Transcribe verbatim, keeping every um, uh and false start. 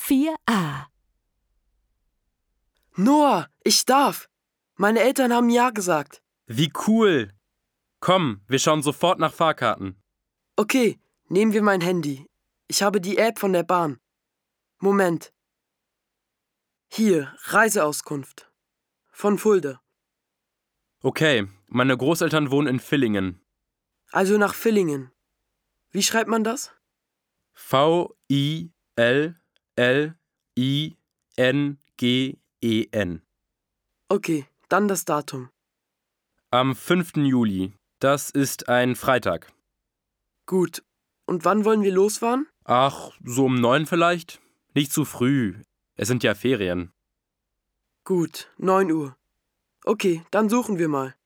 vier a. Noah, ich darf. Meine Eltern haben ja gesagt. Wie cool. Komm, wir schauen sofort nach Fahrkarten. Okay, nehmen wir mein Handy. Ich habe die App von der Bahn. Moment. Hier, Reiseauskunft. Von Fulda. Okay, meine Großeltern wohnen in Villingen. Also nach Villingen. Wie schreibt man das? V I L L I N G E N. Okay, dann das Datum. Am fünften Juli. Das ist ein Freitag. Gut. Und wann wollen wir losfahren? Ach, so um neun vielleicht? Nicht zu früh. Es sind ja Ferien. Gut, neun Uhr. Okay, dann suchen wir mal.